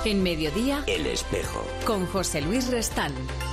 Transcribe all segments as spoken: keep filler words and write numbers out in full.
En Mediodía, El Espejo, con José Luis Restal.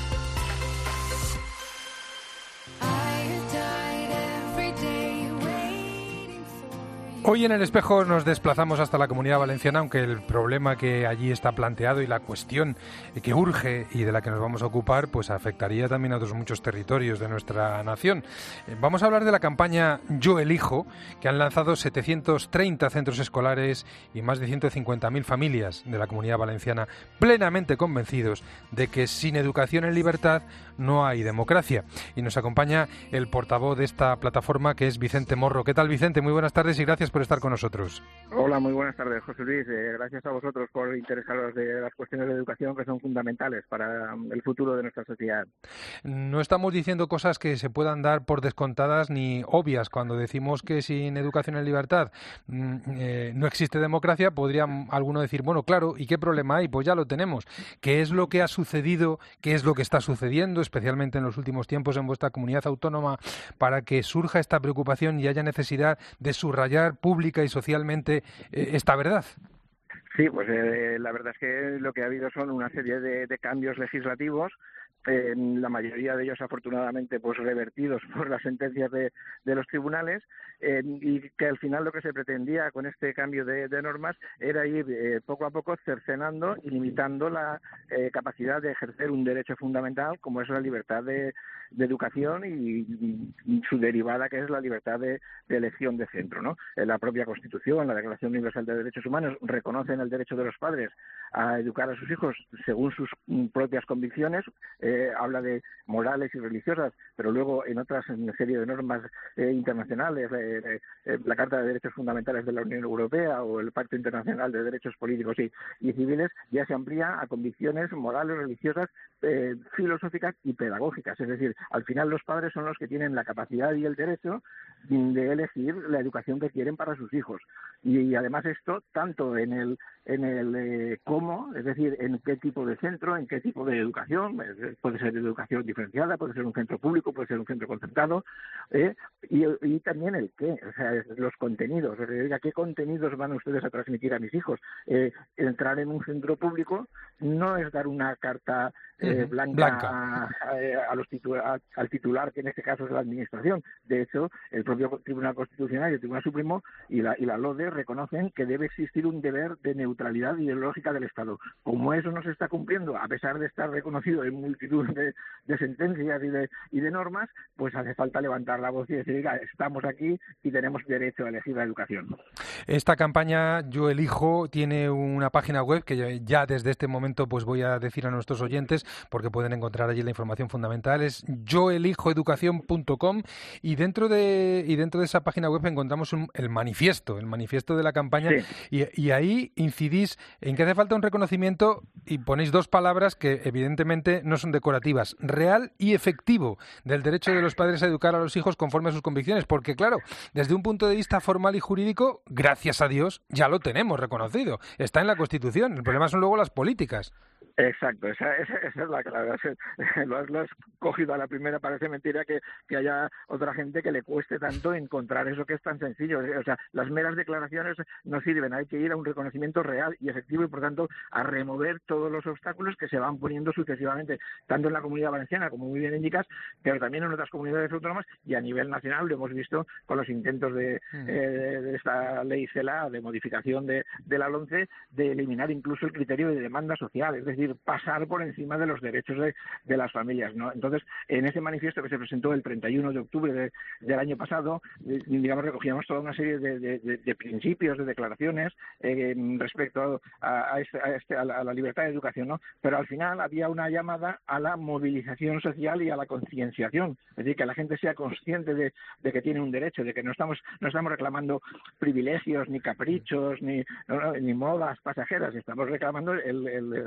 Hoy en El Espejo nos desplazamos hasta la Comunidad Valenciana, aunque el problema que allí está planteado y la cuestión que urge y de la que nos vamos a ocupar, pues afectaría también a otros muchos territorios de nuestra nación. Vamos a hablar de la campaña Yo Elijo, que han lanzado setecientos treinta centros escolares y más de ciento cincuenta mil familias de la Comunidad Valenciana, plenamente convencidos de que sin educación en libertad no hay democracia. Y nos acompaña el portavoz de esta plataforma, que es Vicente Morro. ¿Qué tal, Vicente? Muy buenas tardes y gracias por estar con nosotros. Hola, muy buenas tardes, José Luis. Eh, gracias a vosotros por interesaros de las cuestiones de educación que son fundamentales para el futuro de nuestra sociedad. No estamos diciendo cosas que se puedan dar por descontadas ni obvias. Cuando decimos que sin educación en libertad mm, eh, no existe democracia, podría alguno decir, bueno, claro, ¿y qué problema hay? Pues ya lo tenemos. ¿Qué es lo que ha sucedido? ¿Qué es lo que está sucediendo, especialmente en los últimos tiempos en vuestra comunidad autónoma, para que surja esta preocupación y haya necesidad de subrayar pública y socialmente eh, esta verdad? Sí, pues eh, la verdad es que lo que ha habido son una serie de, de cambios legislativos, eh, la mayoría de ellos afortunadamente pues revertidos por las sentencias de, de los tribunales, eh, y que al final lo que se pretendía con este cambio de, de normas era ir eh, poco a poco cercenando y limitando la eh, capacidad de ejercer un derecho fundamental como es la libertad de, de educación y, y su derivada, que es la libertad de, de elección de centro, ¿no? En la propia Constitución, la Declaración Universal de Derechos Humanos, reconocen el derecho de los padres a educar a sus hijos según sus propias convicciones, eh, habla de morales y religiosas, pero luego en otras en una serie de normas eh, internacionales, eh, eh, la Carta de Derechos Fundamentales de la Unión Europea o el Pacto Internacional de Derechos Políticos y, y Civiles, ya se amplía a convicciones morales, religiosas, eh, filosóficas y pedagógicas. Es decir, al final los padres son los que tienen la capacidad y el derecho de elegir la educación que quieren para sus hijos. Y, y además esto, tanto en el en el eh, cómo, es decir, en qué tipo de centro, en qué tipo de educación, eh, puede ser educación diferenciada, puede ser un centro público, puede ser un centro concertado, eh, y, y también el qué, o sea, los contenidos, es decir, ¿qué contenidos van ustedes a transmitir a mis hijos? Eh, entrar en un centro público no es dar una carta eh, blanca, blanca. A, a, a los titular, a, al titular, que en este caso es la Administración. De hecho, el propio Tribunal Constitucional y el Tribunal Supremo y la, y la LODE reconocen que debe existir un deber de neutralidad ideológica del Estado. Como eso no se está cumpliendo, a pesar de estar reconocido en multitud de, de sentencias y de, y de normas, pues hace falta levantar la voz y decir, oiga, estamos aquí y tenemos derecho a elegir la educación. Esta campaña Yo Elijo tiene una página web que ya desde este momento pues voy a decir a nuestros oyentes, porque pueden encontrar allí la información fundamental. Es yo elijo educación punto com, y dentro de y dentro de esa página web encontramos un, el manifiesto, el manifiesto de la campaña, sí. y, y ahí incidís en que hace falta un reconocimiento y ponéis dos palabras que evidentemente no son decorativas: real y efectivo, del derecho de los padres a educar a los hijos conforme a sus convicciones, porque claro, desde un punto de vista formal y jurídico, gracias a Dios, ya lo tenemos reconocido, está en la Constitución. El problema son luego las políticas. Exacto, esa, esa, esa es la clave. Lo has, lo has cogido a la primera. Parece mentira que, que haya otra gente que le cueste tanto encontrar eso que es tan sencillo. O sea, las meras declaraciones no sirven, hay que ir a un reconocimiento real y efectivo y, por tanto, a remover todos los obstáculos que se van poniendo sucesivamente, tanto en la Comunidad Valenciana, como muy bien indicas, pero también en otras comunidades autónomas, y a nivel nacional lo hemos visto con los intentos de, mm. eh, de esta ley CELA, de modificación de, de la LOMCE, de eliminar incluso el criterio de demanda social, es decir, pasar por encima de los derechos de, de las familias, ¿no? Entonces, en ese manifiesto que se presentó el treinta y uno de octubre de, del año pasado, digamos, recogíamos toda una serie de, de, de, de principios, de declaraciones eh, respecto a, a, este, a, este, a, la, a la libertad de educación, ¿no? Pero al final había una llamada a la movilización social y a la concienciación, es decir, que la gente sea consciente de, de que tiene un derecho, de que no estamos no estamos reclamando privilegios, ni caprichos, ni, no, ni modas pasajeras, estamos reclamando el, el, el, el poder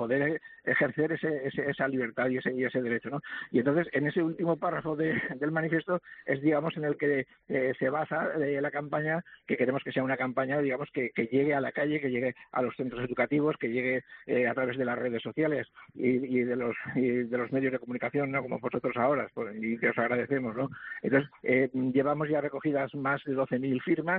poder ejercer ese, ese, esa libertad y ese, y ese derecho, ¿no? Y entonces, en ese último párrafo de, del manifiesto es, digamos, en el que eh, se basa eh, la campaña, que queremos que sea una campaña, digamos, que, que llegue a la calle, que llegue a los centros educativos, que llegue eh, a través de las redes sociales y, y, de los, y de los medios de comunicación, ¿no? Como vosotros ahora, pues, y que os agradecemos, ¿no? Entonces, eh, llevamos ya recogidas más de doce mil firmas.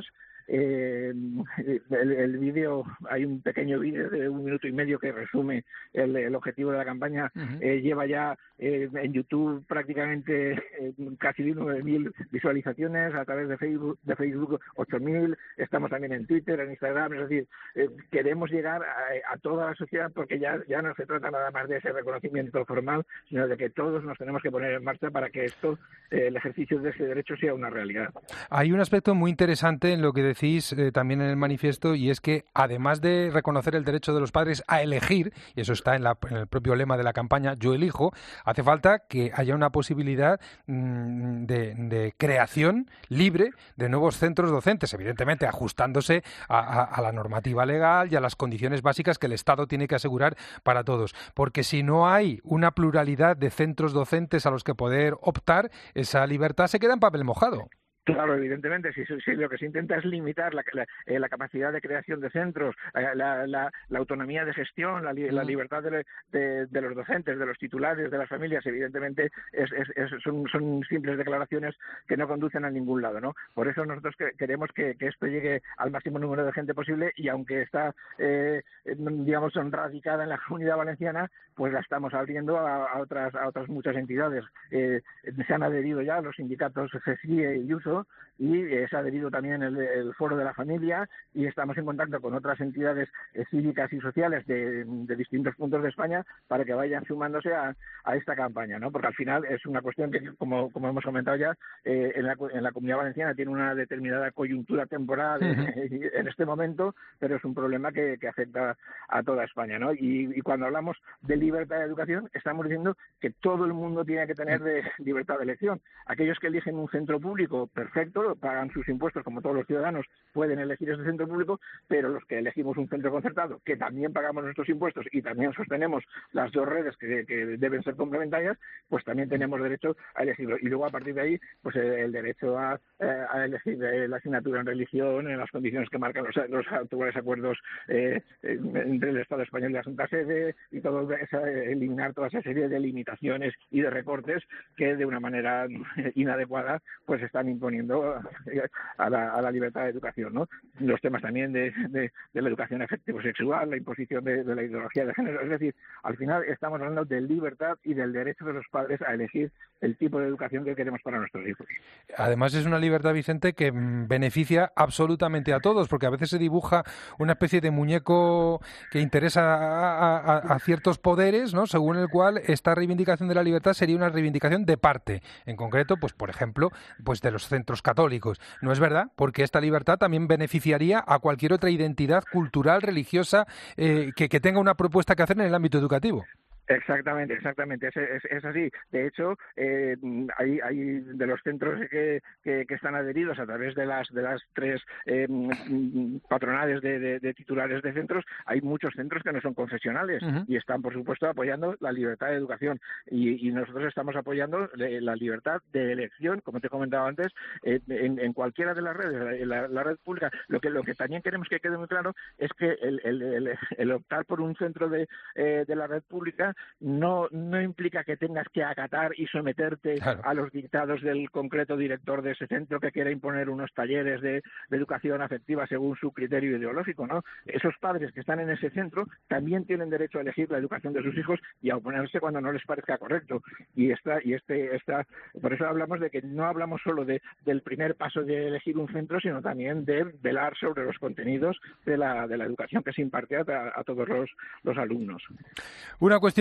Eh, el, el vídeo, hay un pequeño vídeo de un minuto y medio que resume el, el objetivo de la campaña. Uh-huh. eh, lleva ya eh, en YouTube prácticamente eh, casi nueve mil visualizaciones, a través de Facebook de Facebook ocho mil, estamos también en Twitter, en Instagram, es decir, eh, queremos llegar a, a toda la sociedad, porque ya, ya no se trata nada más de ese reconocimiento formal, sino de que todos nos tenemos que poner en marcha para que esto, eh, el ejercicio de ese derecho sea una realidad. Hay un aspecto muy interesante en lo que decís eh, también en el manifiesto, y es que además de reconocer el derecho de los padres a elegir, y eso está en, la, en el propio lema de la campaña, Yo elijo, hace falta que haya una posibilidad mmm, de, de creación libre de nuevos centros docentes, evidentemente ajustándose a, a, a la normativa legal y a las condiciones básicas que el Estado tiene que asegurar para todos, porque si no hay una pluralidad de centros docentes a los que poder optar, esa libertad se queda en papel mojado. Claro, evidentemente, si, si lo que se intenta es limitar la, la, eh, la capacidad de creación de centros, eh, la, la, la autonomía de gestión, la, la libertad de, de, de los docentes, de los titulares, de las familias, evidentemente es, es, es, son, son simples declaraciones que no conducen a ningún lado, ¿no? Por eso nosotros que, queremos que, que esto llegue al máximo número de gente posible, y aunque está, eh, digamos, radicada en la Comunidad Valenciana, pues la estamos abriendo a, a otras a otras muchas entidades. Eh, se han adherido ya los sindicatos CESIE y USO, y eh, se ha adherido también el, el Foro de la Familia, y estamos en contacto con otras entidades eh, cívicas y sociales de, de distintos puntos de España para que vayan sumándose a, a esta campaña, ¿no? Porque al final es una cuestión que, como, como hemos comentado ya, eh, en, la, en la Comunidad Valenciana tiene una determinada coyuntura temporal eh, en este momento, pero es un problema que, que afecta a toda España, ¿no? Y, y cuando hablamos de libertad de educación, estamos diciendo que todo el mundo tiene que tener de libertad de elección. Aquellos que eligen un centro público, perfecto, pagan sus impuestos como todos los ciudadanos, pueden elegir ese centro público, pero los que elegimos un centro concertado, que también pagamos nuestros impuestos y también sostenemos las dos redes que, que deben ser complementarias, pues también tenemos derecho a elegirlo. Y luego, a partir de ahí, pues el derecho a, a elegir la asignatura en religión, en las condiciones que marcan los, los actuales acuerdos eh, entre el Estado español y la Santa Sede, y todo eso, eliminar toda esa serie de limitaciones y de recortes que de una manera inadecuada pues están imponiendo a la, a la libertad de educación, ¿no? Los temas también de, de, de la educación afectivo-sexual, la imposición de, de la ideología de género, es decir, al final estamos hablando de libertad y del derecho de los padres a elegir el tipo de educación que queremos para nuestros hijos. Además es una libertad, Vicente, que beneficia absolutamente a todos, porque a veces se dibuja una especie de muñeco que interesa a, a, a ciertos poderes, ¿no? Según el cual esta reivindicación de la libertad sería una reivindicación de parte, en concreto, pues por ejemplo, pues de los centros católicos. No es verdad, porque esta libertad también beneficiaría a cualquier otra identidad cultural, religiosa, eh, que, que tenga una propuesta que hacer en el ámbito educativo. Exactamente, exactamente, es, es, es así. De hecho, eh, hay, hay de los centros que, que, que están adheridos a través de las de las tres eh, patronales de, de, de titulares de centros, hay muchos centros que no son confesionales uh-huh. y están, por supuesto, apoyando la libertad de educación. Y, y nosotros estamos apoyando la libertad de elección, como te he comentado antes, eh, en, en cualquiera de las redes, la, la red pública. Lo que lo que también queremos que quede muy claro es que el, el, el, el optar por un centro de, eh, de la red pública no no implica que tengas que acatar y someterte claro. a los dictados del concreto director de ese centro que quiera imponer unos talleres de, de educación afectiva según su criterio ideológico, ¿no? Esos padres que están en ese centro también tienen derecho a elegir la educación de sus hijos y a oponerse cuando no les parezca correcto. Y esta y este esta por eso hablamos de que no hablamos solo de del primer paso de elegir un centro, sino también de velar sobre los contenidos de la de la educación que se imparte a, a todos los, los alumnos. Una cuestión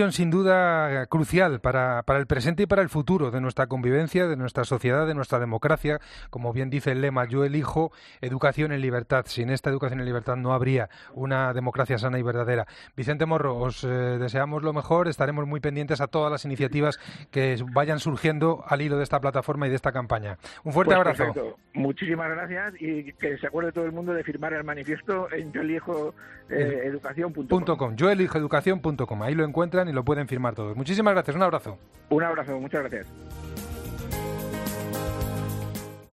decisión sin duda crucial para, para el presente y para el futuro de nuestra convivencia, de nuestra sociedad, de nuestra democracia. Como bien dice el lema, yo elijo educación en libertad. Sin esta educación en libertad no habría una democracia sana y verdadera. Vicente Morro, os eh, deseamos lo mejor, estaremos muy pendientes a todas las iniciativas que vayan surgiendo al hilo de esta plataforma y de esta campaña. Un fuerte pues abrazo. Perfecto. Muchísimas gracias y que se acuerde todo el mundo de firmar el manifiesto en yo elijo educación punto com. yo elijo educación punto com. Ahí lo encuentran y lo pueden firmar todos. Muchísimas gracias, un abrazo. Un abrazo, muchas gracias.